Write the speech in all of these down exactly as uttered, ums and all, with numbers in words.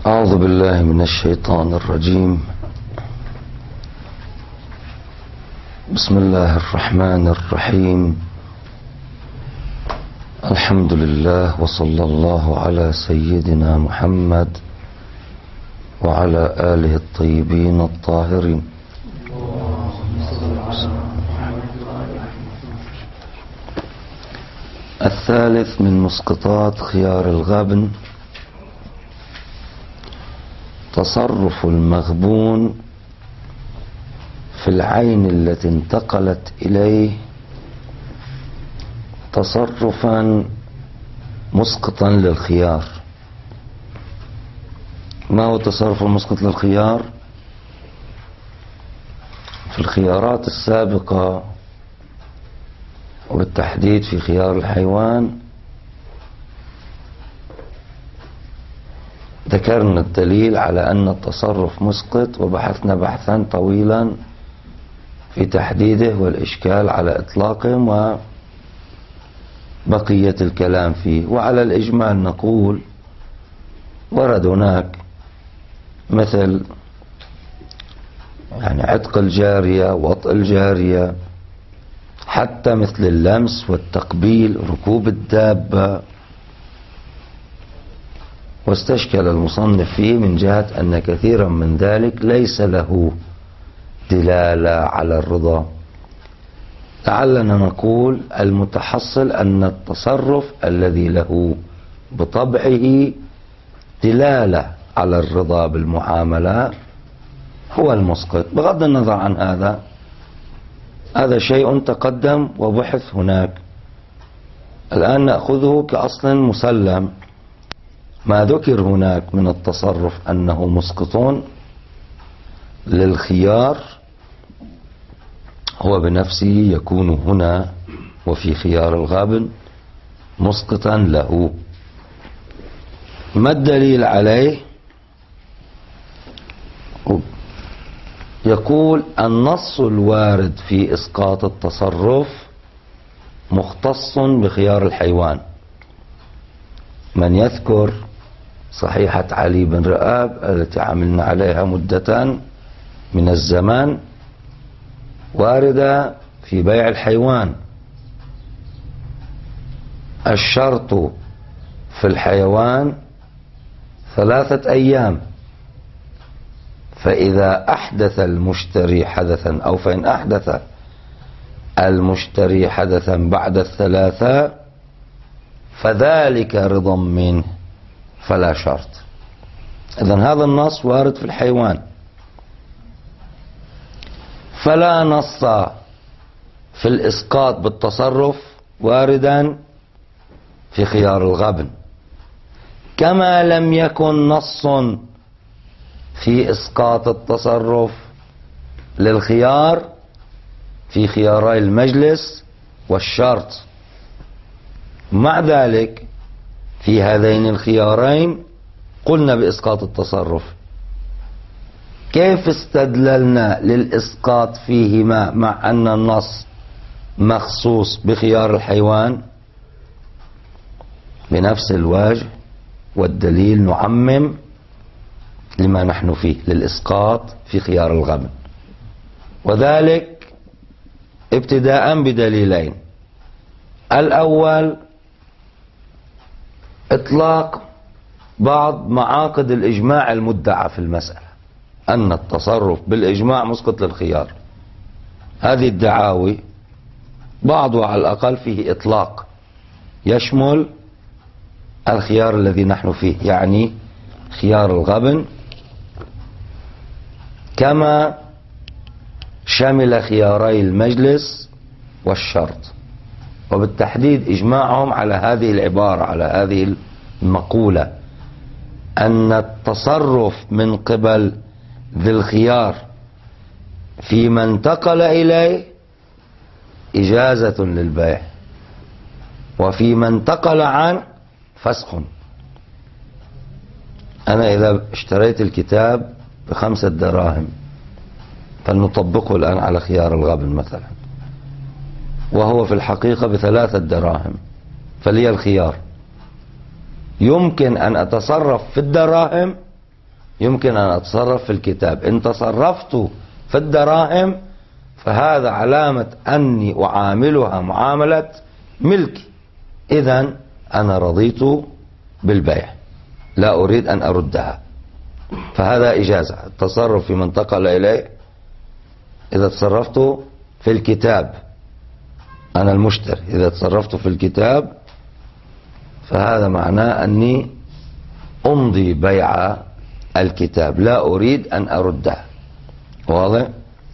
أعوذ بالله من الشيطان الرجيم. بسم الله الرحمن الرحيم. الحمد لله وصلى الله على سيدنا محمد وعلى آله الطيبين الطاهرين. الثالث من مسقطات خيار الغبن تصرف المغبون في العين التي انتقلت إليه تصرفا مسقطا للخيار. ما هو التصرف المسقط للخيار؟ في الخيارات السابقة وبالتحديد في خيار الحيوان ذكرنا الدليل على أن التصرف مسقط، وبحثنا بحثا طويلا في تحديده والإشكال على إطلاقهم وبقية الكلام فيه. وعلى الإجمال نقول ورد هناك مثل يعني عتق الجارية، وطء الجارية، حتى مثل اللمس والتقبيل، ركوب الدابة. واستشكل المصنف فيه من جهة أن كثيرا من ذلك ليس له دلالة على الرضا. لعلنا نقول المتحصل أن التصرف الذي له بطبعه دلالة على الرضا بالمعاملة هو المسقط. بغض النظر عن هذا، هذا شيء تقدم وبحث هناك، الآن نأخذه كأصل مسلم. ما ذكر هناك من التصرف أنه مسقط للخيار هو بنفسه يكون هنا وفي خيار الغبن مسقطا له. ما الدليل عليه؟ يقول النص الوارد في إسقاط التصرف مختص بخيار الحيوان. من يذكر صحيحة علي بن رئاب التي عملنا عليها مدة من الزمان، واردة في بيع الحيوان. الشرط في الحيوان ثلاثة أيام، فإذا أحدث المشتري حدثا أو فإن أحدث المشتري حدثا بعد الثلاثة فذلك رضا منه فلا شرط. إذن هذا النص وارد في الحيوان، فلا نص في الإسقاط بالتصرف واردا في خيار الغبن، كما لم يكن نص في إسقاط التصرف للخيار في خياري المجلس والشرط. مع ذلك في هذين الخيارين قلنا بإسقاط التصرف. كيف استدللنا للإسقاط فيهما مع أن النص مخصوص بخيار الحيوان؟ بنفس الوجه والدليل نعمم لما نحن فيه للإسقاط في خيار الغبن، وذلك ابتداء بدليلين. الأول إطلاق بعض معاقد الإجماع المدعى في المسألة أن التصرف بالإجماع مسقط للخيار. هذه الدعاوي بعضها على الأقل فيه إطلاق يشمل الخيار الذي نحن فيه، يعني خيار الغبن، كما شمل خياري المجلس والشرط. وبالتحديد إجماعهم على هذه العبارة، على هذه المقولة، أن التصرف من قبل ذي الخيار فيما انتقل إليه إجازة للبيع، وفيما انتقل عنه فسخ. أنا إذا اشتريت الكتاب بخمسة دراهم فلنطبقه الآن على خيار الغبن مثلا، وهو في الحقيقة بثلاثة دراهم، فلي الخيار. يمكن أن أتصرف في الدراهم يمكن أن أتصرف في الكتاب. إن تصرفت في الدراهم فهذا علامة أني أعاملها معاملة ملكي، إذن أنا رضيت بالبيع، لا أريد أن أردها، فهذا إجازة. التصرف في من انتقل إليه، إذا تصرفت في الكتاب أنا المشتري، إذا تصرفت في الكتاب فهذا معناه أني أمضي بيع الكتاب، لا أريد أن أردها. واضح؟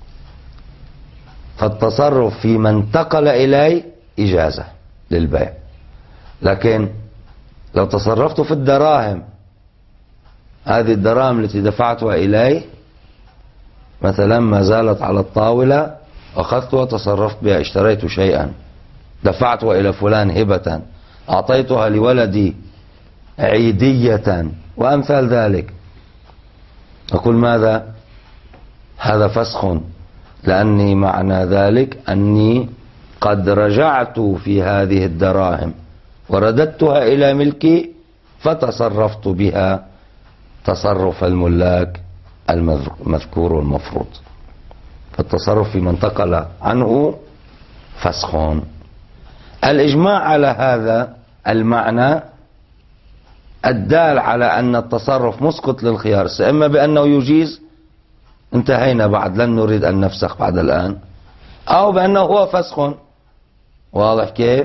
فالتصرف في من انتقل إليه إجازة للبيع. لكن لو تصرفت في الدراهم، هذه الدراهم التي دفعتها إليه مثلا ما زالت على الطاولة، أخذتها وتصرفت بها، اشتريت شيئا، دفعتها إلى فلان هبة، أعطيتها لولدي عيدية وأمثال ذلك، أقول ماذا؟ هذا فسخ، لأني معنى ذلك أني قد رجعت في هذه الدراهم ورددتها إلى ملكي، فتصرفت بها تصرف الملاك المذكور والمفروض. فالتصرف في من انتقل عنه فسخ. الإجماع على هذا المعنى الدال على أن التصرف مسقط للخيار، إما بأنه يجيز، انتهينا بعد، لن نريد أن نفسخ بعد الآن، أو بأنه هو فسخ. واضح كيف؟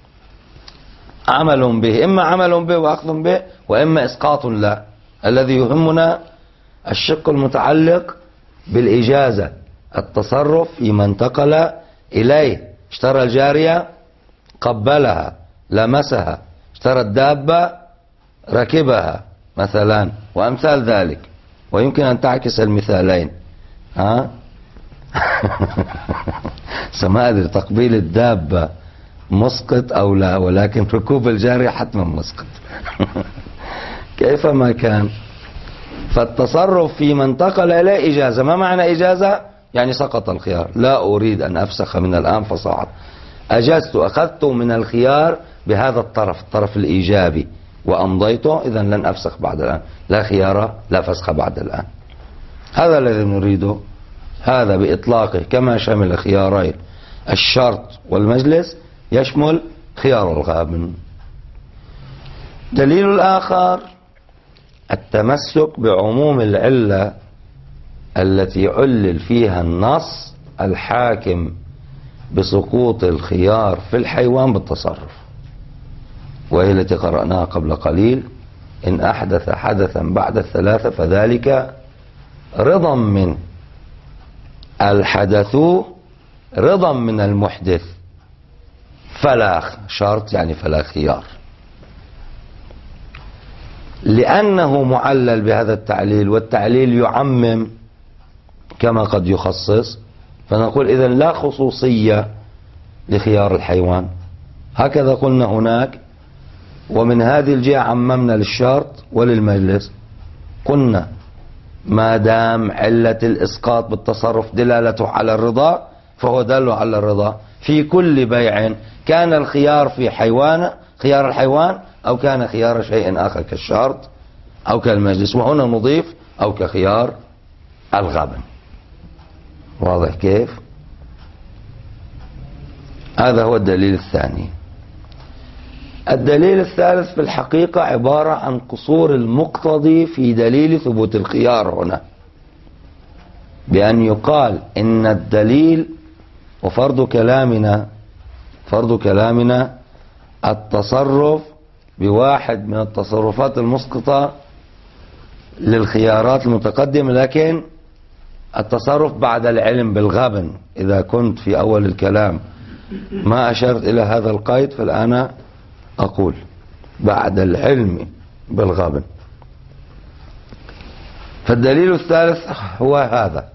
عمل به، إما عمل به وأخذ به، وإما إسقاط له. الذي يهمنا الشق المتعلق بالإجازة، التصرف فيما انتقل إليه. اشترى الجارية قبلها لمسها، اشترى الدابة ركبها مثلا، وأمثال ذلك. ويمكن أن تعكس المثالين. ها سما أدري تقبيل الدابة مسقط أو لا، ولكن ركوب الجارية حتما مسقط. كيفما كان، فالتصرف فيما انتقل إليه إجازة. ما معنى إجازة؟ يعني سقط الخيار، لا أريد أن أفسخ من الآن فصاعد، أجزت، أخذت من الخيار بهذا الطرف، الطرف الإيجابي، وأمضيته، إذا لن أفسخ بعد الآن، لا خيار لا فسخ بعد الآن. هذا الذي نريده، هذا بإطلاقه كما شمل خيارين الشرط والمجلس يشمل خيار الغابن. دليل الآخر التمسك بعموم العلة التي علل فيها النص الحاكم بسقوط الخيار في الحيوان بالتصرف، وهي التي قرأناها قبل قليل: إن أحدث حدثا بعد الثلاثة فذلك رضا من الحدث، رضا من المحدث، فلا شرط، يعني فلا خيار. لأنه معلل بهذا التعليل، والتعليل يعمم كما قد يخصص، فنقول إذن لا خصوصية لخيار الحيوان. هكذا قلنا هناك، ومن هذه الجهة عممنا للشرط وللمجلس. قلنا ما دام علة الإسقاط بالتصرف دلالته على الرضا، فهو دل على الرضا في كل بيع، كان الخيار في حيوان، خيار الحيوان، أو كان خيار شيء آخر كالشرط أو كالمجلس. وهنا نضيف أو كخيار الغبن. واضح كيف؟ هذا هو الدليل الثاني. الدليل الثالث في الحقيقة عبارة عن قصور المقتضي في دليل ثبوت الخيار هنا، بأن يقال إن الدليل، وفرض كلامنا فرض كلامنا التصرف بواحد من التصرفات المسقطة للخيارات المتقدمة، لكن التصرف بعد العلم بالغبن. إذا كنت في أول الكلام ما أشرت إلى هذا القيد، فالآن أقول بعد العلم بالغبن. فالدليل الثالث هو هذا،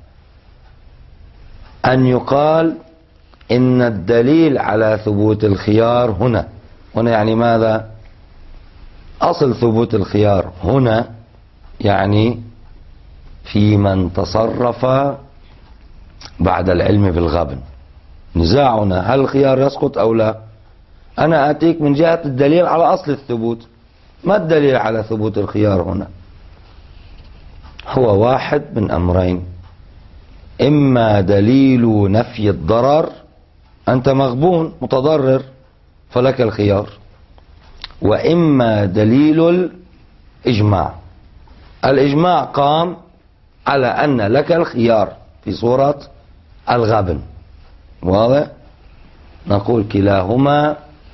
أن يقال إن الدليل على ثبوت الخيار هنا، هنا يعني ماذا؟ أصل ثبوت الخيار هنا يعني في من تصرف بعد العلم بالغبن. نزاعنا هل الخيار يسقط أو لا؟ أنا أتيك من جهة الدليل على أصل الثبوت. ما الدليل على ثبوت الخيار هنا؟ هو واحد من أمرين: إما دليل نفي الضرر، أنت مغبون متضرر فلك الخيار، وإما دليل الإجماع. الإجماع قام على أن لك الخيار في صورة الغبن، واضح؟ نقول كلاهما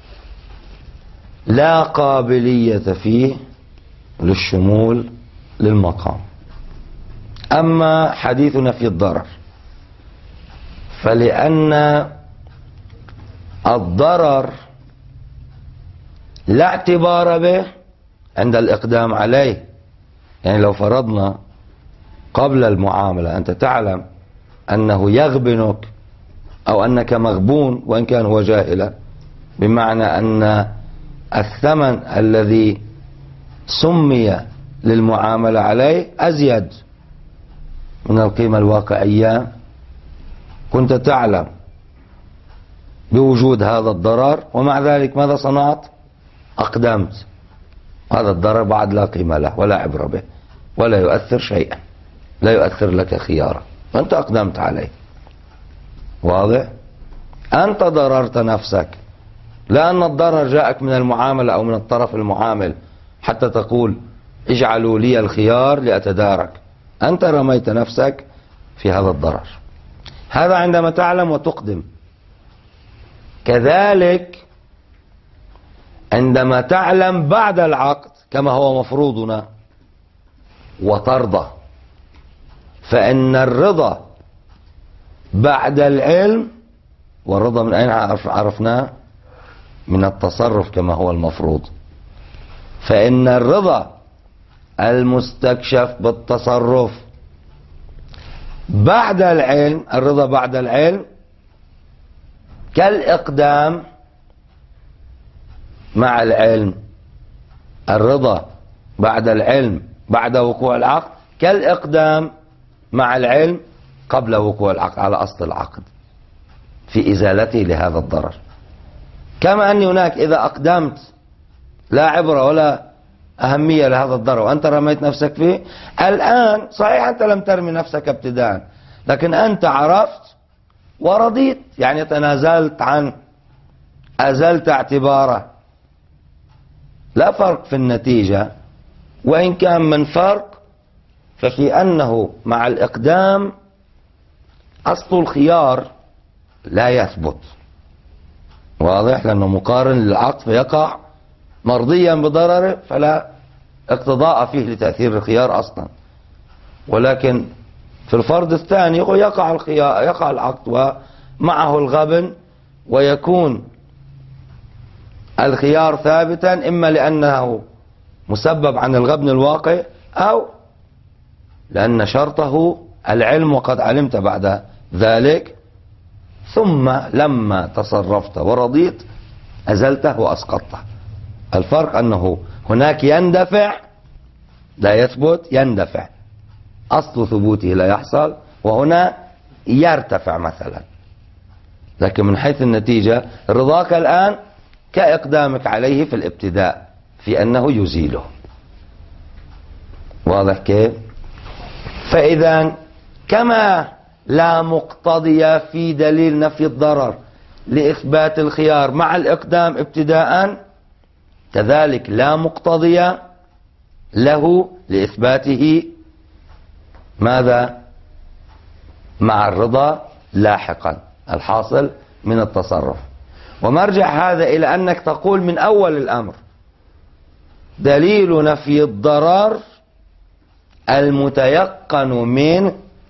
لا قابلية فيه للشمول للمقام. أما حديث نفي الضرر فلأن الضرر لا اعتبار به عند الإقدام عليه. يعني لو فرضنا قبل المعاملة أنت تعلم أنه يغبنك أو أنك مغبون وإن كان هو جاهلا، بمعنى أن الثمن الذي سمي للمعاملة عليه أزيد من القيمة الواقعية، كنت تعلم بوجود هذا الضرر ومع ذلك ماذا صنعت؟ أقدمت. هذا الضرر بعد لا قيمة له ولا عبرة به ولا يؤثر شيئا، لا يؤثر لك خيارا، فأنت أقدمت عليه. واضح؟ أنت ضررت نفسك، لأن الضرر جاءك من المعاملة أو من الطرف المعامل حتى تقول اجعلوا لي الخيار لأتدارك. أنت رميت نفسك في هذا الضرر. هذا عندما تعلم وتقدم. كذلك عندما تعلم بعد العقد كما هو مفروضنا وترضى، فإن الرضا بعد العلم، والرضا من أين عرفناه؟ من التصرف كما هو المفروض. فإن الرضا المستكشف بالتصرف بعد العلم، الرضا بعد العلم كالإقدام مع العلم. الرضا بعد العلم بعد وقوع العقد كالإقدام مع العلم قبل وقوع العقد على أصل العقد في إزالته لهذا الضرر. كما أن هناك إذا أقدمت لا عبرة ولا أهمية لهذا الضرر وأنت رميت نفسك فيه، الآن صحيح أنت لم ترمي نفسك ابتداء، لكن أنت عرفت ورضيت، يعني تنازلت عنه، أزلت اعتباره. لا فرق في النتيجة، وإن كان من فرق ففي أنه مع الإقدام أصل الخيار لا يثبت. واضح؟ لأنه مقارن للعقد فيقع مرضيا بضرره فلا اقتضاء فيه لتأثير الخيار أصلا. ولكن في الفرض الثاني يقع الخيار، يقع العقد ومعه الغبن، ويكون الخيار ثابتا إما لأنه مسبب عن الغبن الواقع أو لأن شرطه العلم وقد علمت بعد ذلك، ثم لما تصرفت ورضيت أزلته وأسقطته. الفرق أنه هناك يندفع لا يثبت، يندفع أصل ثبوته لا يحصل، وهنا يرتفع مثلا. لكن من حيث النتيجة رضاك الآن كإقدامك عليه في الابتداء في أنه يزيله. واضح كيف؟ فإذا كما لا مقتضي في دليل نفي الضرر لإثبات الخيار مع الإقدام ابتداء، كذلك لا مقتضي له لإثباته ماذا؟ مع الرضا لاحقا الحاصل من التصرف. ومرجع هذا إلى أنك تقول من أول الأمر دليل نفي الضرر المتيقن منه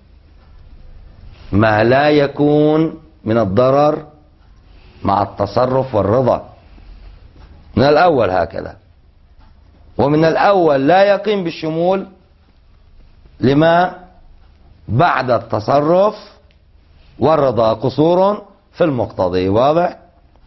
ما لا يكون من الضرر مع التصرف والرضا. من الأول هكذا، ومن الأول لا يقيم بالشمول لما بعد التصرف والرضا قصور في المقتضي. واضح؟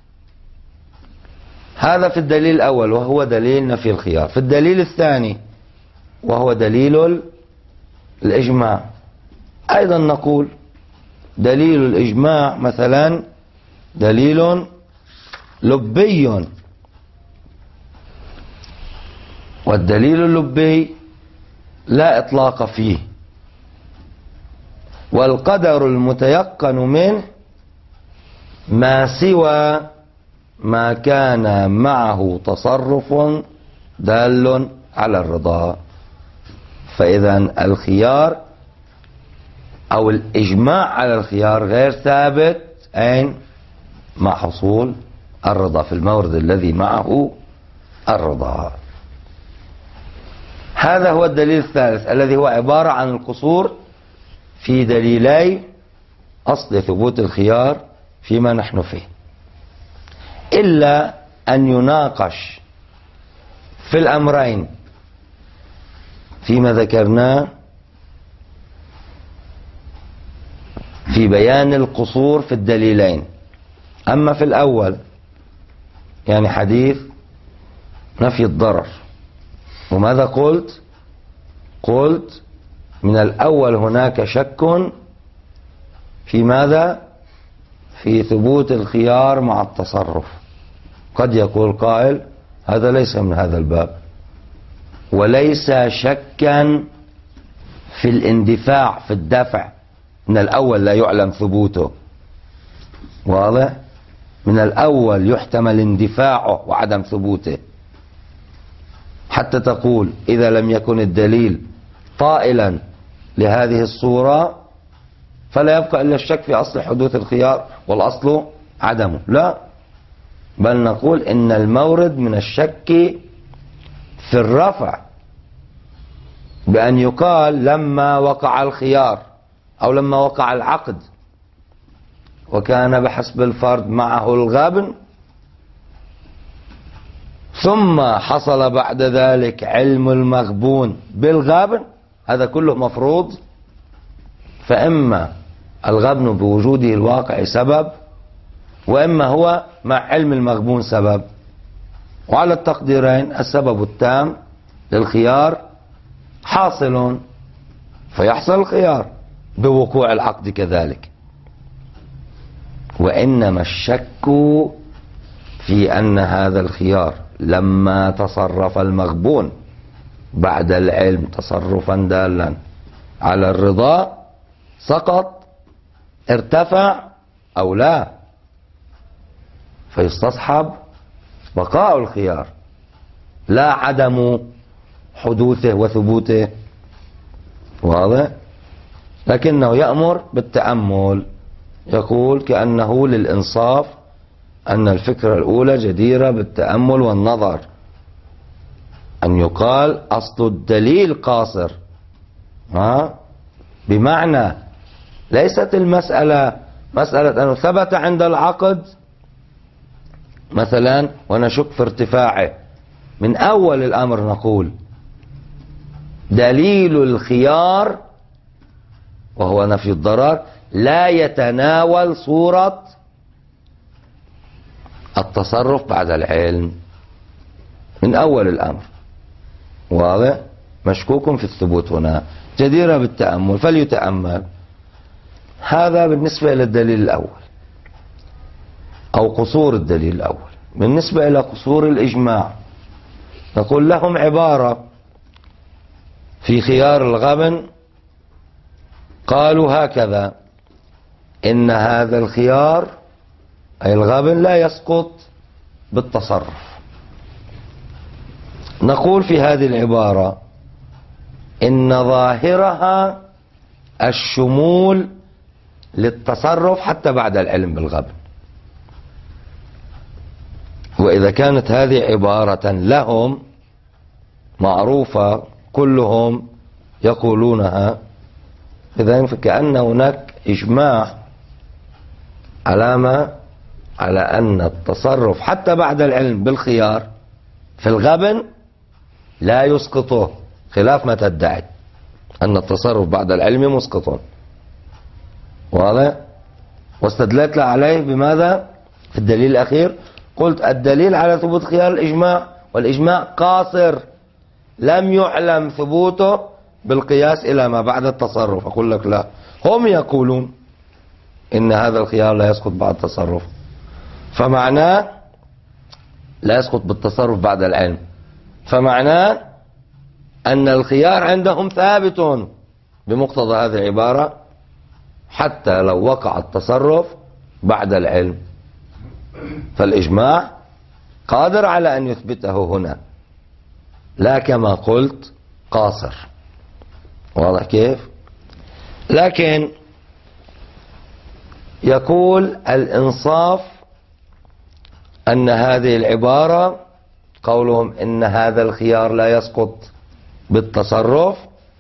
هذا في الدليل الأول وهو دليل نفي الخيار. في الدليل الثاني وهو دليل الإجماع أيضا نقول دليل الإجماع مثلا دليل لبي، والدليل اللبي لا إطلاق فيه والقدر المتيقن منه ما سوى ما كان معه تصرف دال على الرضا. فإذا الخيار أو الإجماع على الخيار غير ثابت أين؟ مع حصول الرضا، في المورد الذي معه الرضا. هذا هو الدليل الثالث الذي هو عبارة عن القصور في دليلي أصل ثبوت الخيار فيما نحن فيه، إلا أن يناقش في الأمرين فيما ذكرناه في بيان القصور في الدليلين. أما في الأول يعني حديث نفي الضرر، وماذا قلت؟ قلت من الأول هناك شك في ماذا؟ في ثبوت الخيار مع التصرف. قد يقول قائل هذا ليس من هذا الباب، وليس شكا في الاندفاع في الدفع، من الأول لا يعلم ثبوته، واضح؟ من الأول يحتمل اندفاعه وعدم ثبوته، حتى تقول إذا لم يكن الدليل طائلا لهذه الصورة فلا يبقى إلا الشك في أصل حدوث الخيار والأصل عدمه. لا، بل نقول إن المورد من الشك في الرفع، بأن يقال لما وقع الخيار أو لما وقع العقد وكان بحسب الفرد معه الغبن، ثم حصل بعد ذلك علم المغبون بالغبن، هذا كله مفروض. فإما الغبن بوجوده الواقع سبب، وإما هو مع علم المغبون سبب، وعلى التقديرين السبب التام للخيار حاصل، فيحصل الخيار بوقوع العقد كذلك. وإنما الشك في أن هذا الخيار لما تصرف المغبون بعد العلم تصرفا دالا على الرضا سقط، ارتفع أو لا، فيستصحب بقاء الخيار لا عدم حدوثه وثبوته، واضح؟ لكنه يأمر بالتأمل، يقول كأنه للإنصاف أن الفكرة الأولى جديرة بالتأمل والنظر، أن يقال أصل الدليل قاصر، ها؟ بمعنى ليست المسألة مسألة أنه ثبت عند العقد مثلا ونشك في ارتفاعه، من أول الأمر نقول دليل الخيار وهو نفي الضرر لا يتناول صورة التصرف بعد العلم من أول الأمر، واضح؟ مشكوك في الثبوت هنا، جديرة بالتأمل، فليتأمل. هذا بالنسبة إلى الدليل الأول أو قصور الدليل الأول. بالنسبة إلى قصور الإجماع نقول لهم عبارة في خيار الغبن، قالوا هكذا: إن هذا الخيار أي الغبن لا يسقط بالتصرف. نقول في هذه العبارة إن ظاهرها الشمول للتصرف حتى بعد العلم بالغبن. وإذا كانت هذه عبارة لهم معروفة كلهم يقولونها، إذن فكأن هناك إجماع علامة على أن التصرف حتى بعد العلم بالخيار في الغبن لا يسقطه، خلاف ما تدعي أن التصرف بعد العلم مسقط، واضح؟ واستدلت عليه بماذا؟ في الدليل الأخير قلت الدليل على ثبوت خيار الإجماع، والإجماع قاصر لم يعلم ثبوته بالقياس إلى ما بعد التصرف. أقول لك لا، هم يقولون إن هذا الخيار لا يسقط بعد التصرف، فمعناه لا يسقط بالتصرف بعد العلم، فمعناه أن الخيار عندهم ثابت بمقتضى هذه العبارة حتى لو وقع التصرف بعد العلم. فالإجماع قادر على أن يثبته هنا، لا كما قلت قاصر. واضح كيف؟ لكن يقول الإنصاف أن هذه العبارة، قولهم إن هذا الخيار لا يسقط بالتصرف،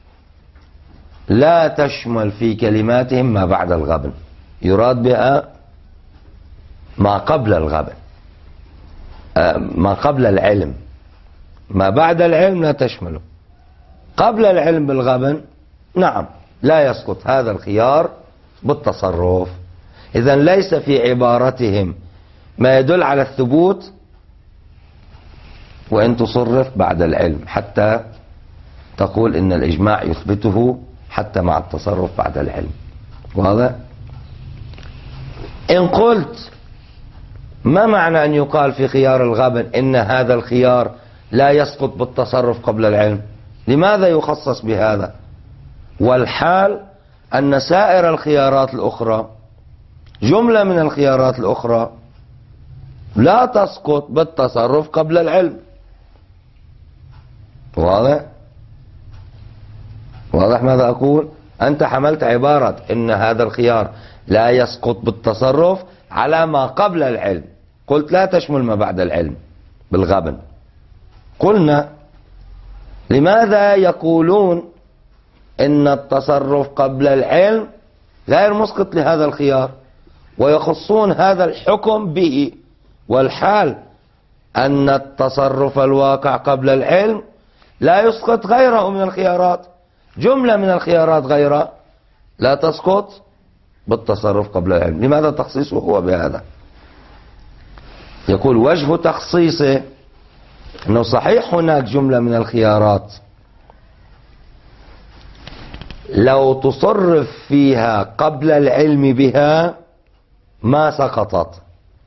لا تشمل في كلماتهم ما بعد الغبن، يراد بها ما قبل الغبن، ما قبل العلم. ما بعد العلم لا تشمله. قبل العلم بالغبن نعم لا يسقط هذا الخيار بالتصرف. إذن ليس في عبارتهم ما يدل على الثبوت وإن تصرف بعد العلم، حتى تقول إن الإجماع يثبته حتى مع التصرف بعد العلم. وهذا إن قلت ما معنى أن يقال في خيار الغبن إن هذا الخيار لا يسقط بالتصرف قبل العلم؟ لماذا يخصص بهذا والحال أن سائر الخيارات الأخرى، جملة من الخيارات الأخرى، لا تسقط بالتصرف قبل العلم؟ واضح؟ واضح ماذا أقول؟ أنت حملت عبارة إن هذا الخيار لا يسقط بالتصرف على ما قبل العلم، قلت لا تشمل ما بعد العلم بالغبن. قلنا لماذا يقولون إن التصرف قبل العلم غير مسقط لهذا الخيار ويخصون هذا الحكم به، والحال أن التصرف الواقع قبل العلم لا يسقط غيره من الخيارات، جملة من الخيارات غيرها لا تسقط بالتصرف قبل العلم. لماذا تخصيصه هو بهذا؟ يقول وجه تخصيصه أنه صحيح هناك جملة من الخيارات لو تصرف فيها قبل العلم بها ما سقطت،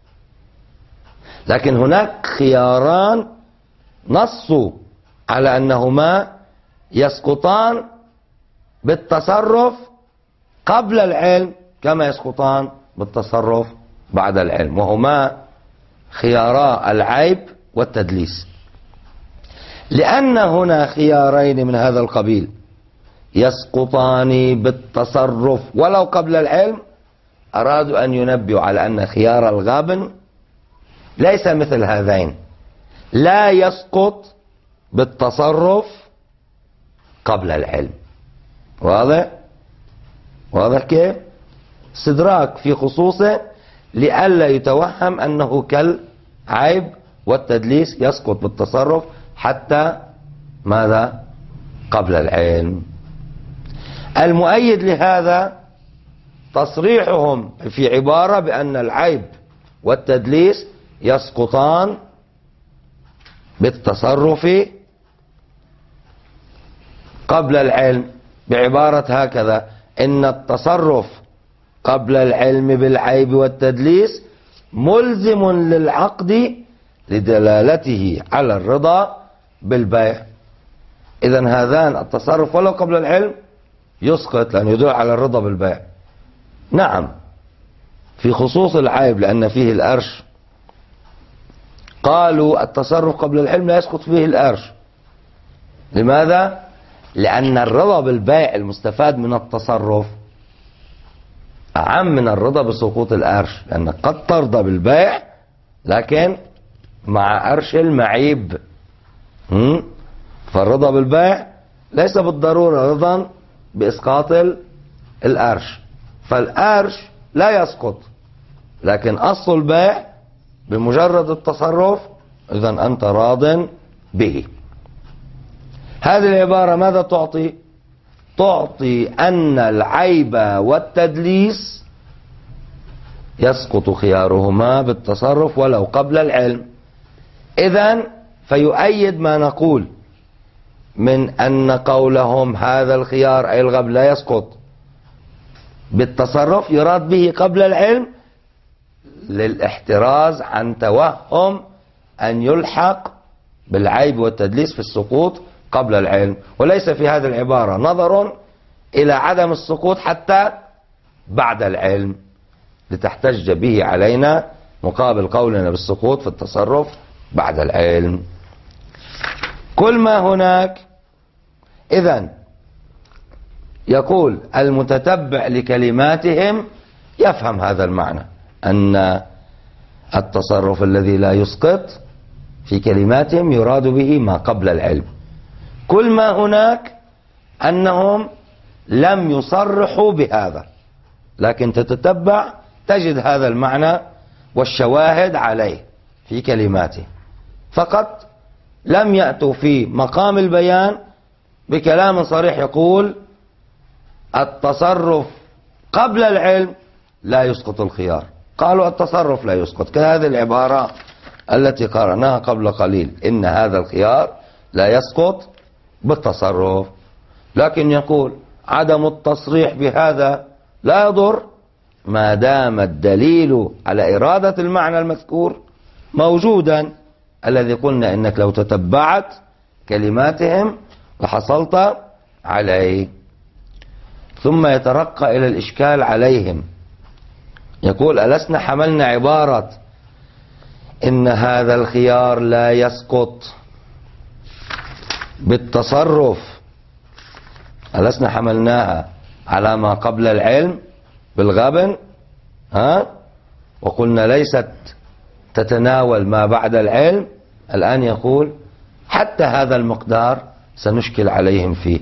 لكن هناك خياران نصوا على أنهما يسقطان بالتصرف قبل العلم كما يسقطان بالتصرف بعد العلم، وهما خيارا العيب والتدليس. لأن هنا خيارين من هذا القبيل يسقطان بالتصرف ولو قبل العلم، أرادوا أن ينبهوا على أن خيار الغبن ليس مثل هذين، لا يسقط بالتصرف قبل العلم. واضح؟ واضح كيف؟ استدراك في خصوصه لئلا يتوهم أنه كالعيب والتدليس يسقط بالتصرف حتى ماذا؟ قبل العلم. المؤيد لهذا تصريحهم في عبارة بأن العيب والتدليس يسقطان بالتصرف قبل العلم، بعبارة هكذا: إن التصرف قبل العلم بالعيب والتدليس ملزم للعقد لدلالته على الرضا بالبيع. إذن هذان التصرف ولو قبل العلم يسقط لأن يدل على الرضا بالبيع. نعم في خصوص العيب لأن فيه الأرش قالوا التصرف قبل العلم لا يسقط فيه الأرش. لماذا؟ لأن الرضا بالبيع المستفاد من التصرف أعم من الرضا بسقوط الأرش، لأنك قد ترضى بالبيع لكن مع أرش المعيب. فالرضا بالبيع ليس بالضرورة رضا بإسقاط الأرش، فالأرش لا يسقط، لكن أصل البيع بمجرد التصرف إذن أنت راض به. هذه العبارة ماذا تعطي؟ تعطي أن العيب والتدليس يسقط خيارهما بالتصرف ولو قبل العلم. إذن فيؤيد ما نقول من أن قولهم هذا الخيار أي الغبن لا يسقط بالتصرف يراد به قبل العلم للاحتراز عن توهم أن يلحق بالعيب والتدليس في السقوط قبل العلم، وليس في هذه العبارة نظر إلى عدم السقوط حتى بعد العلم لتحتج به علينا مقابل قولنا بالسقوط في التصرف بعد العلم. كل ما هناك إذن يقول المتتبع لكلماتهم يفهم هذا المعنى، أن التصرف الذي لا يسقط في كلماتهم يراد به ما قبل العلم. كل ما هناك أنهم لم يصرحوا بهذا، لكن تتتبع تجد هذا المعنى والشواهد عليه في كلماته، فقط لم يأتوا في مقام البيان بكلام صريح يقول التصرف قبل العلم لا يسقط الخيار. قالوا التصرف لا يسقط، كهذه العبارة التي قرأناها قبل قليل، إن هذا الخيار لا يسقط بالتصرف. لكن يقول عدم التصريح بهذا لا يضر ما دام الدليل على إرادة المعنى المذكور موجودا، الذي قلنا إنك لو تتبعت كلماتهم وحصلت عليه. ثم يترقى إلى الإشكال عليهم، يقول ألسنا حملنا عبارة إن هذا الخيار لا يسقط بالتصرف، ألسنا حملناها على ما قبل العلم بالغبن، ها؟ وقلنا ليست تتناول ما بعد العلم. الآن يقول حتى هذا المقدار سنشكل عليهم فيه.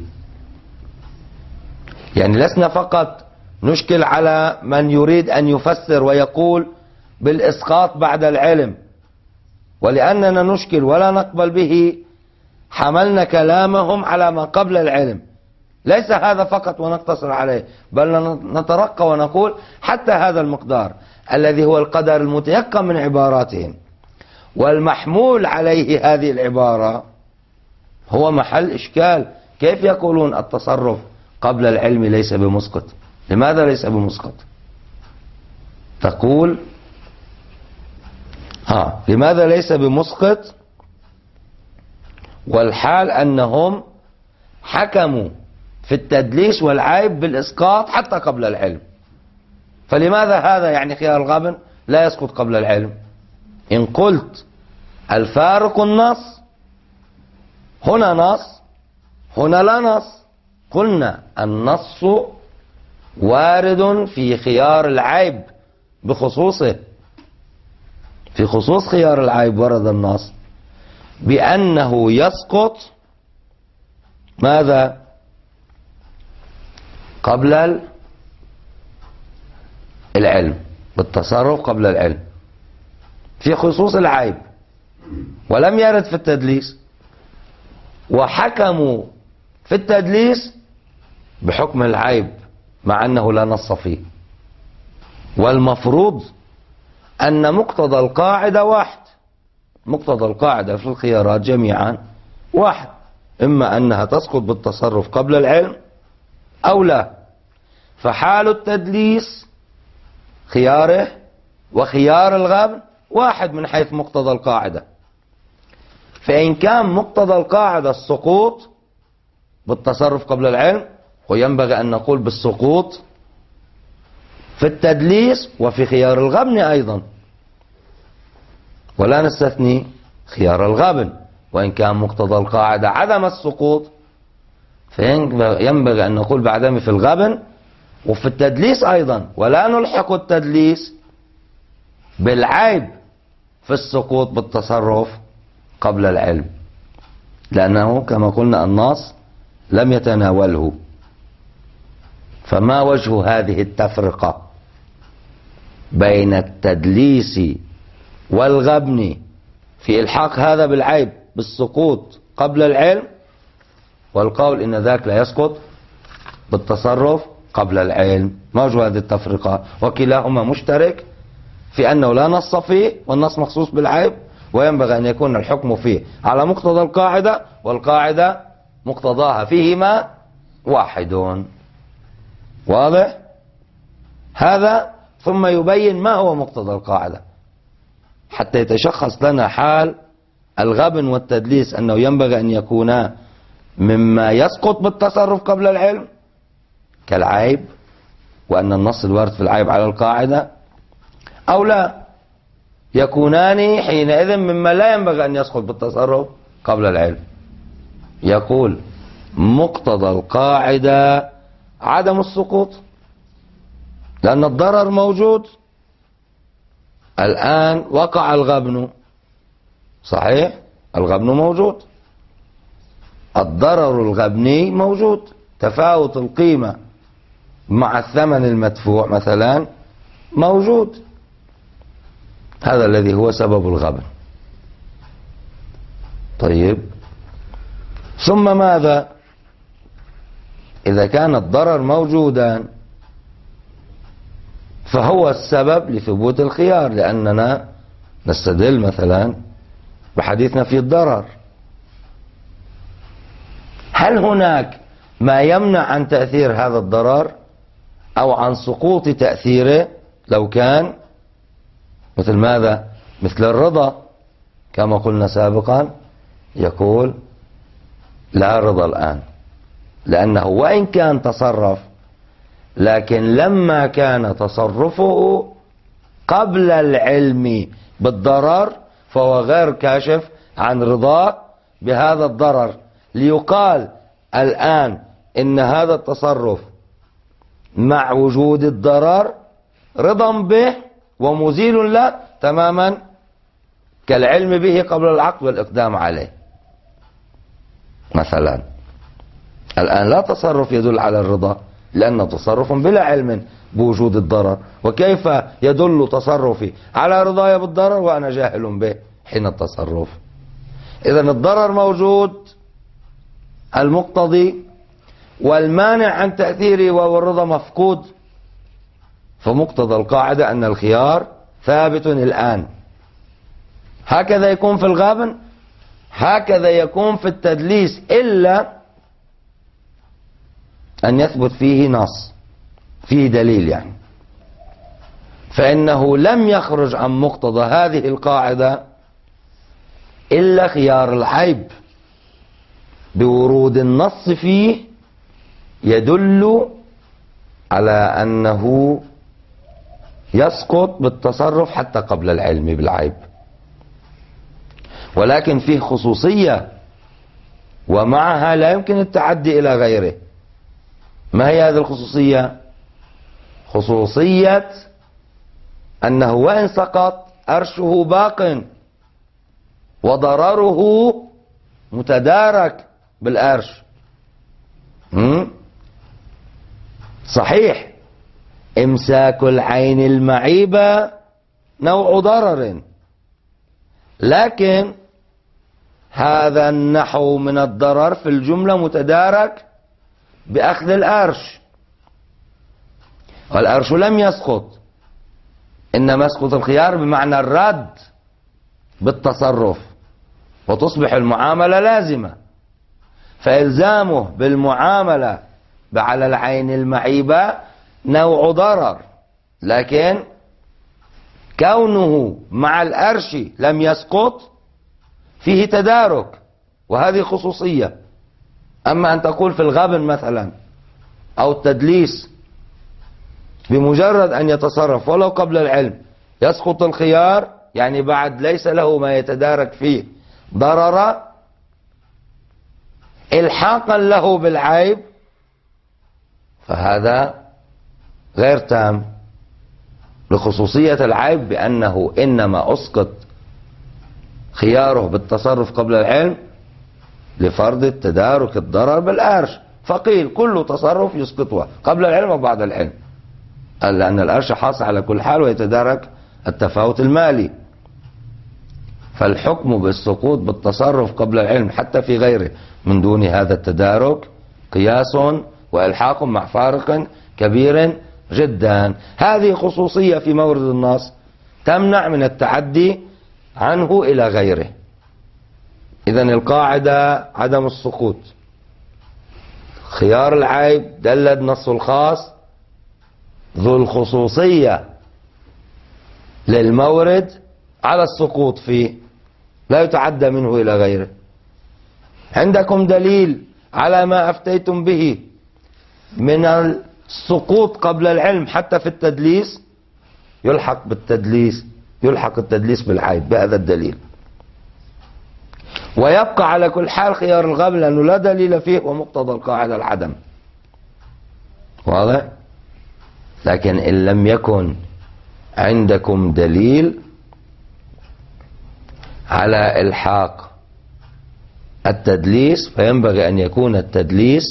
يعني لسنا فقط نشكل على من يريد أن يفسر ويقول بالإسقاط بعد العلم، ولأننا نشكل ولا نقبل به حملنا كلامهم على ما قبل العلم. ليس هذا فقط ونقتصر عليه، بل نترقى ونقول حتى هذا المقدار الذي هو القدر المتيقن من عباراتهم والمحمول عليه هذه العبارة هو محل إشكال. كيف يقولون التصرف قبل العلم ليس بمسقط؟ لماذا ليس بمسقط؟ تقول ها لماذا ليس بمسقط والحال أنهم حكموا في التدليس والعيب بالإسقاط حتى قبل العلم؟ فلماذا هذا يعني خيار الغبن لا يسقط قبل العلم؟ إن قلت الفارق النص، هنا نص هنا لا نص. قلنا النص وارد في خيار العيب بخصوصه، في خصوص خيار العيب ورد النص بأنه يسقط ماذا قبل العلم، بالتصرف قبل العلم في خصوص العيب، ولم يرد في التدليس. وحكموا في التدليس بحكم العيب مع أنه لا نص فيه. والمفروض أن مقتضى القاعدة واحد، مقتضى القاعدة في الخيارات جميعا واحد، إما أنها تسقط بالتصرف قبل العلم أو لا. فحال التدليس خياره وخيار الغبن واحد من حيث مقتضى القاعدة. فإن كان مقتضى القاعدة السقوط بالتصرف قبل العلم، وينبغي أن نقول بالسقوط في التدليس وفي خيار الغبن أيضا، ولا نستثني خيار الغبن. وإن كان مقتضى القاعدة عدم السقوط، فينبغي أن نقول بعدم في الغبن وفي التدليس أيضا، ولا نلحق التدليس بالعيب في السقوط بالتصرف قبل العلم، لأنه كما قلنا النص لم يتناوله. فما وجه هذه التفرقة بين التدليس والغبن في إلحاق هذا بالعيب بالسقوط قبل العلم، والقول إن ذاك لا يسقط بالتصرف قبل العلم؟ ما وجه هذه التفرقة؟ وكلاهما مشترك في أنه لا نص فيه، والنص مخصوص بالعيب، وينبغي أن يكون الحكم فيه على مقتضى القاعدة، والقاعدة مقتضاها فيهما واحد. واضح هذا؟ ثم يبين ما هو مقتضى القاعدة حتى يتشخص لنا حال الغبن والتدليس، أنه ينبغي أن يكونا مما يسقط بالتصرف قبل العلم كالعيب وأن النص الوارد في العيب على القاعدة، أو لا، يكونان حينئذ مما لا ينبغي أن يسقط بالتصرف قبل العلم. يقول مقتضى القاعدة عدم السقوط، لأن الضرر موجود. الآن وقع الغبن، صحيح، الغبن موجود، الضرر الغبني موجود، تفاوت القيمة مع الثمن المدفوع مثلا موجود، هذا الذي هو سبب الغبن. طيب، ثم ماذا؟ إذا كان الضرر موجودا فهو السبب لثبوت الخيار، لأننا نستدل مثلا بحديثنا في الضرر. هل هناك ما يمنع عن تأثير هذا الضرر أو عن سقوط تأثيره؟ لو كان مثل ماذا؟ مثل الرضا كما قلنا سابقا، يقول لا رضا الآن، لأنه وإن كان تصرف لكن لما كان تصرفه قبل العلم بالضرر فهو غير كاشف عن رضاه بهذا الضرر، ليقال الآن إن هذا التصرف مع وجود الضرر رضا به ومزيل له تماما كالعلم به قبل العقد والإقدام عليه. مثلا الآن لا تصرف يدل على الرضا، لأنه تصرف بلا علم بوجود الضرر، وكيف يدل تصرفي على رضاي بالضرر وأنا جاهل به حين التصرف؟ إذن الضرر موجود المقتضي، والمانع عن تأثيره وهو الرضا مفقود، فمقتضى القاعدة أن الخيار ثابت الآن. هكذا يكون في الغابن، هكذا يكون في التدليس، إلا أن يثبت فيه نص، فيه دليل يعني، فإنه لم يخرج عن مقتضى هذه القاعدة إلا خيار العيب بورود النص فيه يدل على أنه يسقط بالتصرف حتى قبل العلم بالعيب، ولكن فيه خصوصية ومعها لا يمكن التعدي إلى غيره. ما هي هذه الخصوصية؟ خصوصية أنه وإن سقط أرشه باق وضرره متدارك بالأرش. صحيح إمساك العين المعيبة نوع ضرر، لكن هذا النحو من الضرر في الجملة متدارك بأخذ الأرش، والأرش لم يسقط، إنما يسقط الخيار بمعنى الرد بالتصرف، وتصبح المعاملة لازمة، فإلزامه بالمعاملة على العين المعيبة نوع ضرر، لكن كونه مع الأرش لم يسقط فيه تدارك، وهذه خصوصية. أما أن تقول في الغبن مثلا أو التدليس بمجرد أن يتصرف ولو قبل العلم يسقط الخيار، يعني بعد ليس له ما يتدارك فيه ضرر إلحاقا له بالعيب، فهذا غير تام لخصوصية العيب، بأنه إنما أسقط خياره بالتصرف قبل العلم لفرض التدارك الضرر بالأرش، فقيل كل تصرف يسقطه قبل العلم وبعد العلم، لأن الأرش حاصل على كل حال ويتدارك التفاوت المالي. فالحكم بالسقوط بالتصرف قبل العلم حتى في غيره من دون هذا التدارك قياس وإلحاق مع فارق كبير جدا. هذه خصوصية في مورد النص تمنع من التعدي عنه إلى غيره. إذن القاعدة عدم السقوط، خيار العيب دل النص الخاص ذو الخصوصية للمورد على السقوط فيه، لا يتعدى منه إلى غيره. عندكم دليل على ما أفتيتم به من السقوط قبل العلم حتى في التدليس يلحق بالتدليس يلحق التدليس بالعيب بهذا الدليل. ويبقى على كل حال خيار الغبن لأنه لا دليل فيه ومقتضى القاعدة العدم. واضح؟ لكن إن لم يكن عندكم دليل على إلحاق التدليس فينبغي أن يكون التدليس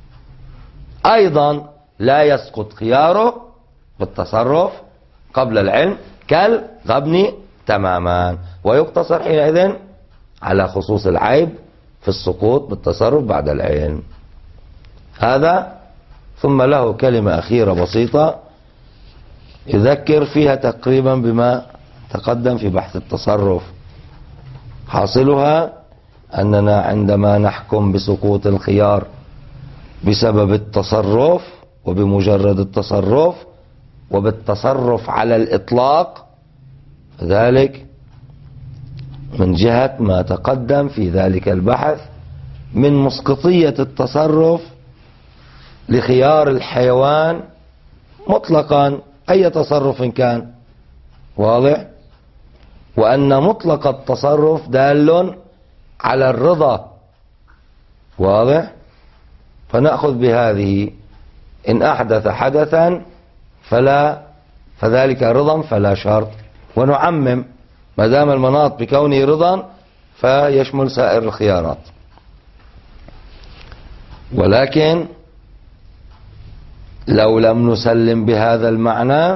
أيضا لا يسقط خياره بالتصرف قبل العلم كالغبن تماما، ويقتصر حينئذ على خصوص العيب في السقوط بالتصرف بعد العلم. هذا ثم له كلمة أخيرة بسيطة يذكر فيها تقريبا بما تقدم في بحث التصرف. حاصلها أننا عندما نحكم بسقوط الخيار بسبب التصرف وبمجرد التصرف وبالتصرف على الإطلاق، ذلك من جهة ما تقدم في ذلك البحث من مسقطية التصرف لخيار الحيوان مطلقا أي تصرف كان. واضح؟ وأن مطلق التصرف دال على الرضا. واضح؟ فنأخذ بهذه إن أحدث حدثا فلا فذلك رضا فلا شرط، ونعمم ما دام المناط بكونه رضا فيشمل سائر الخيارات. ولكن لو لم نسلم بهذا المعنى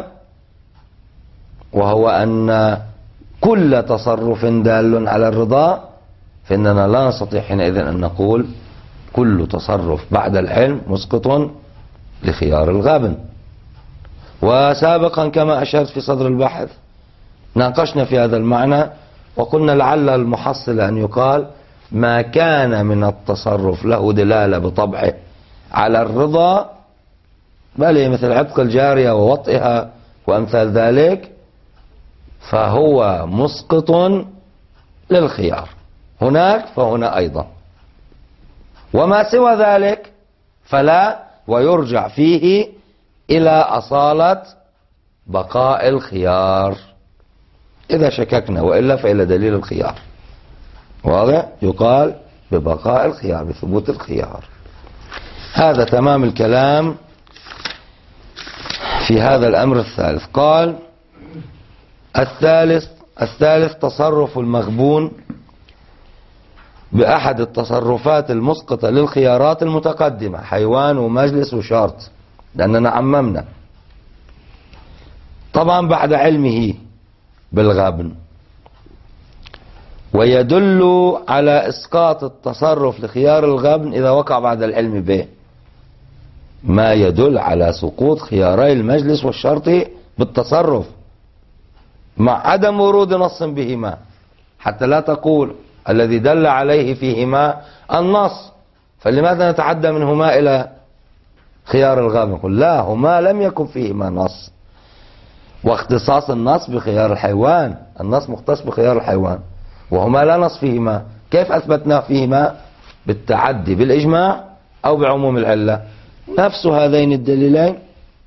وهو أن كل تصرف دال على الرضا فإننا لا نستطيع حينئذ أن نقول كل تصرف بعد العلم مسقط لخيار الغبن. وسابقا كما أشرت في صدر البحث ناقشنا في هذا المعنى وقلنا لعل المحصل أن يقال ما كان من التصرف له دلالة بطبعه على الرضا، بل مثل عتق الجارية ووطئها وأمثال ذلك، فهو مسقط للخيار هناك فهنا أيضا. وما سوى ذلك فلا، ويرجع فيه إلى أصالة بقاء الخيار إذا شككنا، وإلا فإلى دليل الخيار. واضح؟ يقال ببقاء الخيار بثبوت الخيار. هذا تمام الكلام في هذا الأمر الثالث. قال الثالث الثالث تصرف المغبون بأحد التصرفات المسقطة للخيارات المتقدمة، حيوان ومجلس وشرط، لأننا عممنا طبعا بعد علمه بالغبن. ويدل على إسقاط التصرف لخيار الغبن إذا وقع بعد العلم به ما يدل على سقوط خياري المجلس والشرط بالتصرف مع عدم ورود نص بهما، حتى لا تقول الذي دل عليه فيهما النص فلماذا نتعدى منهما إلى خيار الغبن؟ نقول لا، هما لم يكن فيهما نص، واختصاص النص بخيار الحيوان، النص مختص بخيار الحيوان وهما لا نص فيهما. كيف أثبتنا فيهما؟ بالتعدي بالإجماع أو بعموم العلة. نفس هذين الدليلين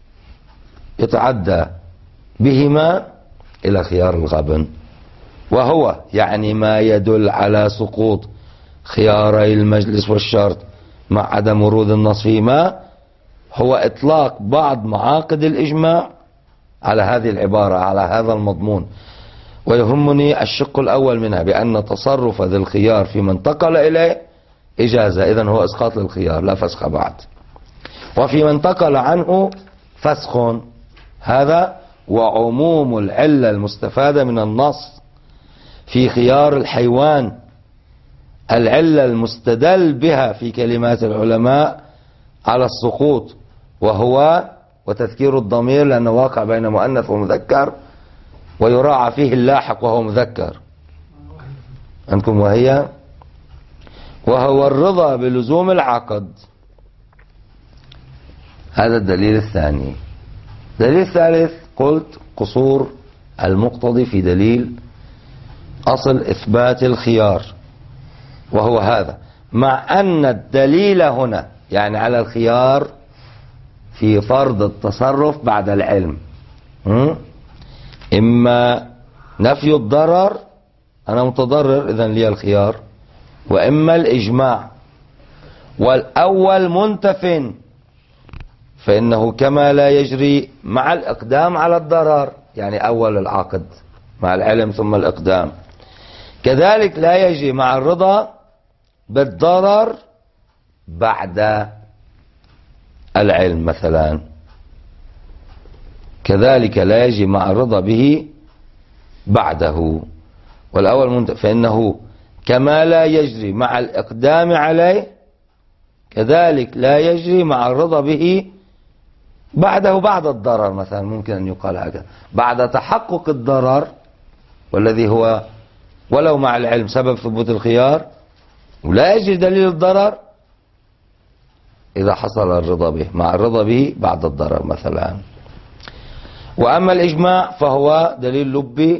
يتعدى بهما إلى خيار الغبن، وهو يعني ما يدل على سقوط خياري المجلس والشرط مع عدم ورود النص فيهما هو إطلاق بعض معاقد الإجماع على هذه العبارة، على هذا المضمون. ويهمني الشق الأول منها بأن تصرف ذي الخيار في من انتقل إليه إجازة، إذن هو إسقاط للخيار لا فسخ بعد. وفي من انتقل عنه فسخ، هذا وعموم العلة المستفادة من النص في خيار الحيوان العلة المستدل بها في كلمات العلماء على السقوط، وهو وتذكير الضمير لأنه واقع بين مؤنث ومذكر ويراعى فيه اللاحق وهو مذكر عندكم، وهي وهو الرضا بلزوم العقد. هذا الدليل الثاني. دليل الثالث قلت قصور المقتضي في دليل أصل إثبات الخيار، وهو هذا، مع أن الدليل هنا يعني على الخيار في فرض التصرف بعد العلم. إما نفي الضرر، أنا متضرر إذن لي الخيار، وإما الإجماع. والأول منتف، فإنه كما لا يجري مع الإقدام على الضرر، يعني أول العقد مع العلم ثم الإقدام، كذلك لا يجري مع الرضا بالضرر بعد العلم مثلا، كذلك لا يجري مع الرضا به بعده. والأول منتف، فإنه كما لا يجري مع الإقدام عليه كذلك لا يجري مع الرضا به بعده بعد الضرر مثلا، ممكن أن يقال هكذا، بعد تحقق الضرر والذي هو ولو مع العلم سبب ثبوت الخيار، ولا يجري دليل الضرر إذا حصل الرضا به، مع الرضا به بعد الضرر مثلا. وأما الإجماع فهو دليل لبي،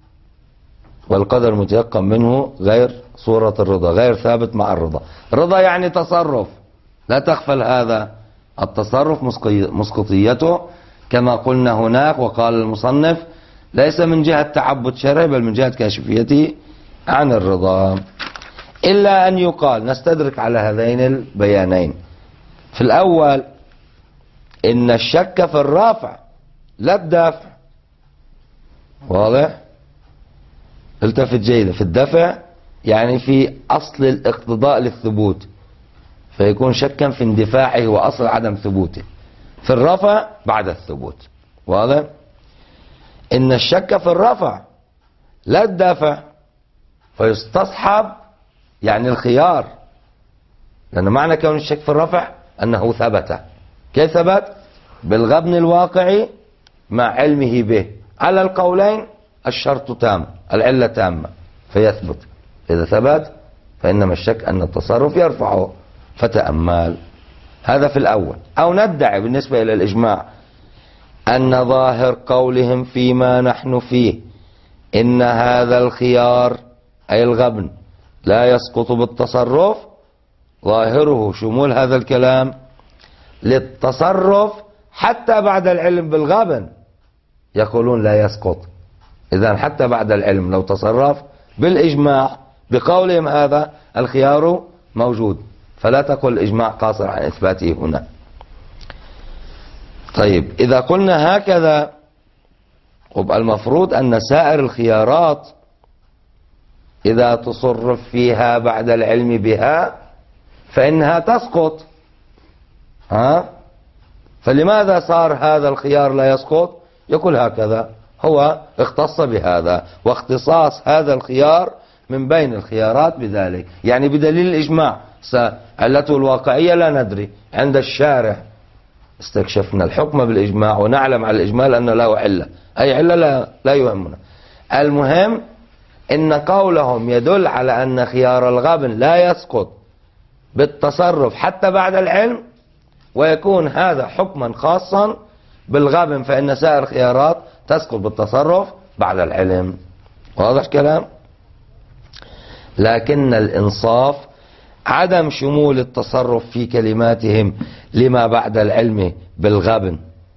والقدر متيقن منه غير صورة الرضا، غير ثابت مع الرضا. الرضا يعني تصرف، لا تغفل هذا التصرف مسقطيته كما قلنا هناك، وقال المصنف ليس من جهة تعبد شرعي بل من جهة كاشفيته عن الرضا. إلا أن يقال، نستدرك على هذين البيانين. في الأول إن الشك في الرافع لا الدافع، واضح؟ التفت جيدا، في الدفع يعني في أصل الاقتضاء للثبوت، فيكون شكا في اندفاعه وأصل عدم ثبوته. في الرفع بعد الثبوت، واضح؟ إن الشك في الرفع لا الدافع، فيستصحب يعني الخيار، لأن معنى كون الشك في الرفع أنه ثبت. كيف ثبت؟ بالغبن الواقعي مع علمه به. على القولين الشرط تام، العلة تامة فيثبت. إذا ثبت فإنما الشك أن التصرف يرفعه، فتأمل. هذا في الأول. أو ندعي بالنسبة إلى الإجماع أن ظاهر قولهم فيما نحن فيه إن هذا الخيار أي الغبن لا يسقط بالتصرف، ظاهره شمول هذا الكلام للتصرف حتى بعد العلم بالغبن، يقولون لا يسقط. إذن حتى بعد العلم لو تصرف بالإجماع بقولهم هذا الخيار موجود، فلا تقل الإجماع قاصر عن إثباته هنا. طيب إذا قلنا هكذا، يبقى المفروض أن سائر الخيارات إذا تصرف فيها بعد العلم بها فإنها تسقط. ها؟ فلماذا صار هذا الخيار لا يسقط؟ يقول هكذا، هو اختص بهذا، واختصاص هذا الخيار من بين الخيارات بذلك، يعني بدليل الإجماع. علته الواقعية لا ندري، عند الشارع استكشفنا الحكم بالإجماع ونعلم على الإجمال أنه له علة، أي علة لا, لا يهمنا. المهم إن قولهم يدل على أن خيار الغبن لا يسقط بالتصرف حتى بعد العلم، ويكون هذا حكما خاصا بالغبن، فإن سائر الخيارات تسقط بالتصرف بعد العلم. واضح كلام؟ لكن الإنصاف عدم شمول التصرف في كلماتهم لما بعد العلم بالغبن.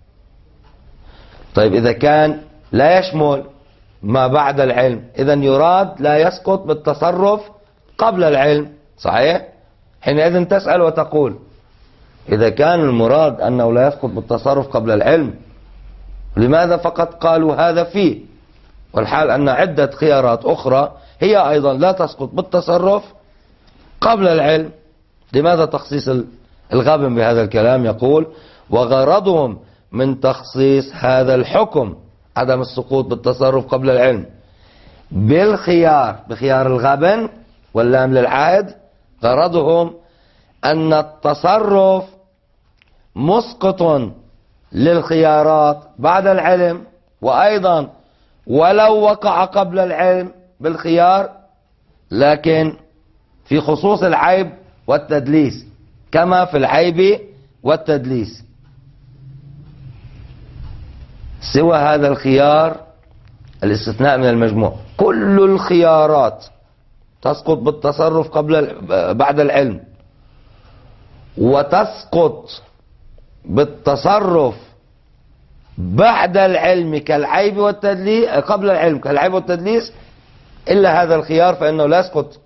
طيب إذا كان لا يشمل ما بعد العلم، إذن يراد لا يسقط بالتصرف قبل العلم، صحيح؟ حينئذ تسأل وتقول إذا كان المراد أنه لا يسقط بالتصرف قبل العلم، لماذا فقط قالوا هذا فيه، والحال أن عدة خيارات أخرى هي أيضا لا تسقط بالتصرف قبل العلم؟ لماذا تخصيص الغبن بهذا الكلام؟ يقول وغرضهم من تخصيص هذا الحكم عدم السقوط بالتصرف قبل العلم بالخيار، بخيار الغبن واللام للعائد، غرضهم أن التصرف مسقط للخيارات بعد العلم، وأيضا ولو وقع قبل العلم بالخيار لكن في خصوص العيب والتدليس، كما في العيب والتدليس. سوى هذا الخيار الاستثناء من المجموع، كل الخيارات تسقط بالتصرف قبل بعد العلم، وتسقط بالتصرف بعد العلم كالعيب والتدليس، قبل العلم كالعيب والتدليس، إلا هذا الخيار فإنه لا يسقط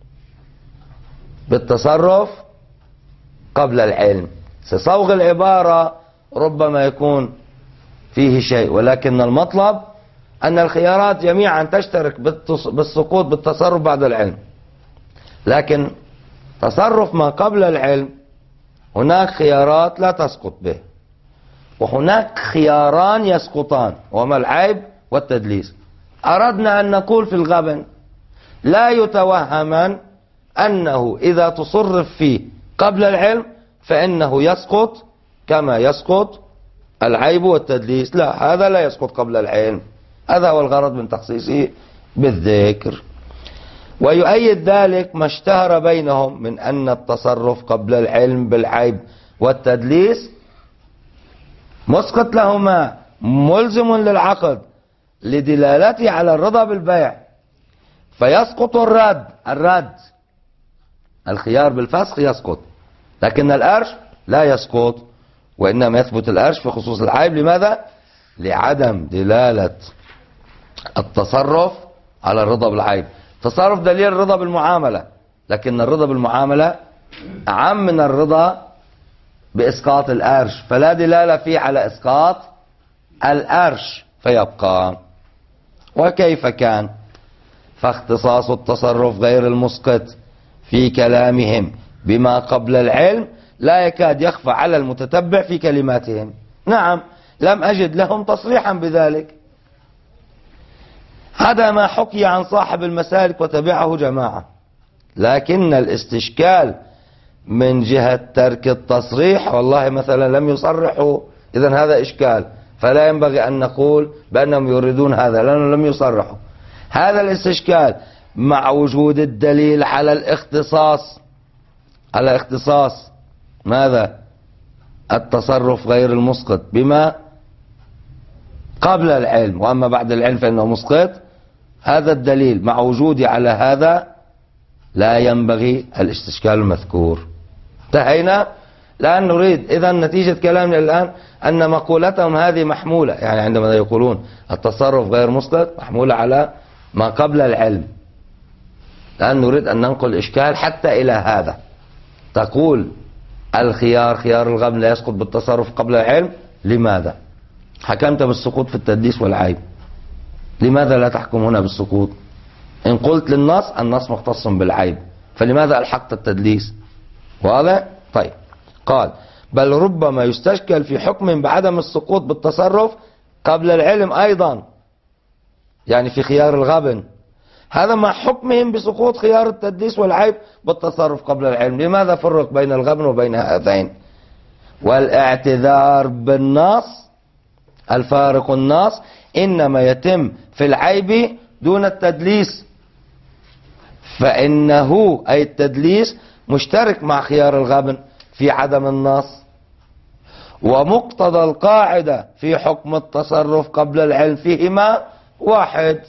بالتصرف قبل العلم. صوغ العبارة ربما يكون فيه شيء، ولكن المطلب أن الخيارات جميعا تشترك بالسقوط بالتصرف بعد العلم، لكن تصرف ما قبل العلم هناك خيارات لا تسقط به، وهناك خياران يسقطان، وما العيب والتدليس. أردنا أن نقول في الغبن لا يتوهما أنه إذا تصرف فيه قبل العلم فإنه يسقط كما يسقط العيب والتدليس. لا، هذا لا يسقط قبل العلم، هذا هو الغرض من تخصيصه بالذكر. ويؤيد ذلك ما اشتهر بينهم من أن التصرف قبل العلم بالعيب والتدليس مسقط لهما ملزم للعقد لدلالته على الرضا بالبيع، فيسقط الرد الرد الخيار بالفسخ يسقط، لكن الأرش لا يسقط، وإنما يثبت الأرش في خصوص العيب. لماذا؟ لعدم دلالة التصرف على الرضا بالعيب. تصرف دليل الرضا بالمعاملة، لكن الرضا بالمعاملة أعم من الرضا بإسقاط الأرش، فلا دلالة فيه على إسقاط الأرش فيبقى. وكيف كان؟ فاختصاص التصرف غير المسقط في كلامهم بما قبل العلم لا يكاد يخفى على المتتبع في كلماتهم. نعم، لم أجد لهم تصريحا بذلك، هذا ما حكي عن صاحب المسالك وتبعه جماعة، لكن الاستشكال من جهة ترك التصريح والله مثلا لم يصرحوا، إذن هذا إشكال، فلا ينبغي أن نقول بأنهم يريدون هذا لأنهم لم يصرحوا. هذا الاستشكال مع وجود الدليل على الاختصاص على اختصاص ماذا؟ التصرف غير المسقط بما قبل العلم، وأما بعد العلم فإنه مسقط. هذا الدليل مع وجودي على هذا لا ينبغي الاستشكال المذكور. انتهينا. الآن نريد إذا نتيجة كلامنا الآن أن مقولتهم هذه محمولة، يعني عندما يقولون التصرف غير مسقط محمولة على ما قبل العلم. الآن نريد أن ننقل إشكال حتى إلى هذا. تقول الخيار خيار الغبن لا يسقط بالتصرف قبل العلم، لماذا؟ حكمت بالسقوط في التدليس والعيب، لماذا لا تحكم هنا بالسقوط؟ إن قلت للنص النص مختص بالعيب، فلماذا ألحقت التدليس؟ واضح؟ طيب. قال بل ربما يستشكل في حكم بعدم السقوط بالتصرف قبل العلم أيضا، يعني في خيار الغبن، هذا مع حكمهم بسقوط خيار التدليس والعيب بالتصرف قبل العلم. لماذا فرق بين الغبن وبين هذين؟ والاعتذار بالنص الفارق النص إنما يتم في العيب دون التدليس، فإنه أي التدليس مشترك مع خيار الغبن في عدم النص، ومقتضى القاعدة في حكم التصرف قبل العلم فيهما واحد،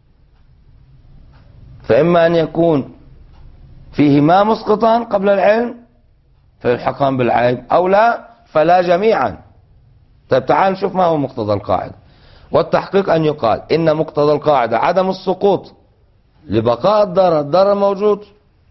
فإما أن يكون فيهما مسقطان قبل العلم فيلحقان بالعيب، أو لا فلا جميعا. طيب تعال نشوف ما هو مقتضى القاعدة. والتحقيق أن يقال إن مقتضى القاعدة عدم السقوط لبقاء الضرر، الضرر موجود،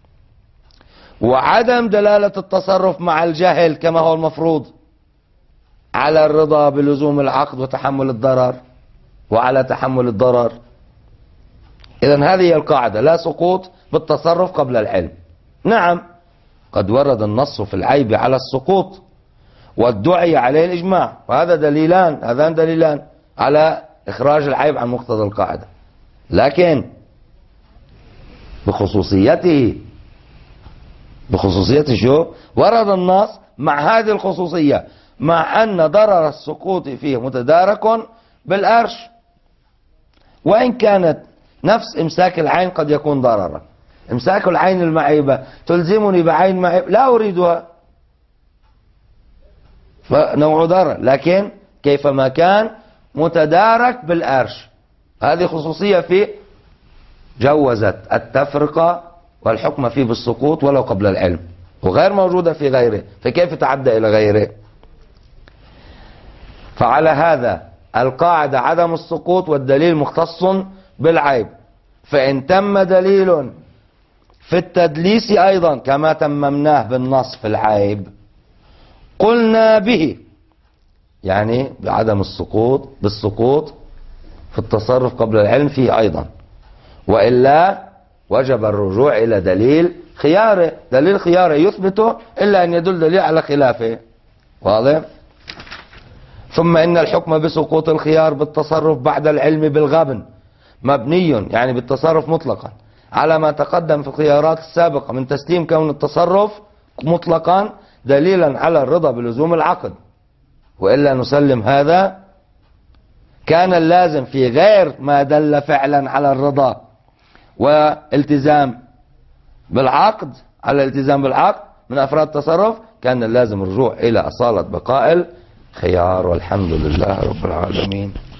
وعدم دلالة التصرف مع الجهل كما هو المفروض على الرضا بلزوم العقد وتحمل الضرر وعلى تحمل الضرر. إذن هذه هي القاعدة، لا سقوط بالتصرف قبل العلم. نعم، قد ورد النص في العيب على السقوط والدعي عليه الإجماع، وهذا دليلان هذان دليلان على إخراج العيب عن مقتضى القاعدة، لكن بخصوصيته بخصوصيته شو؟ ورد النص مع هذه الخصوصية، مع أن ضرر السقوط فيه متدارك بالأرش، وإن كانت نفس إمساك العين قد يكون ضررا. إمساك العين المعيبة تلزمني بعين معيبة لا أريدها، فنوع ضرر، لكن كيفما كان متدارك بالأرش. هذه خصوصية في جوزت التفرقة والحكم فيه بالسقوط ولو قبل العلم، وغير موجودة في غيره، فكيف تعدى إلى غيره؟ فعلى هذا القاعدة عدم السقوط والدليل مختص بالعيب. فإن تم دليل في التدليس أيضا كما تممناه بالنص في العيب قلنا به، يعني بعدم السقوط بالسقوط في التصرف قبل العلم فيه أيضا، وإلا وجب الرجوع إلى دليل خياره، دليل خياره يثبته إلا أن يدل دليل على خلافه. واضح؟ ثم إن الحكم بسقوط الخيار بالتصرف بعد العلم بالغبن مبني، يعني بالتصرف مطلقا، على ما تقدم في الخيارات السابقة من تسليم كون التصرف مطلقا دليلا على الرضا بلزوم العقد، وإلا نسلم هذا كان اللازم في غير ما دل فعلا على الرضا والالتزام بالعقد، على الالتزام بالعقد من أفراد التصرف، كان اللازم الرجوع إلى أصالة بقاء الخيار. والحمد لله رب العالمين.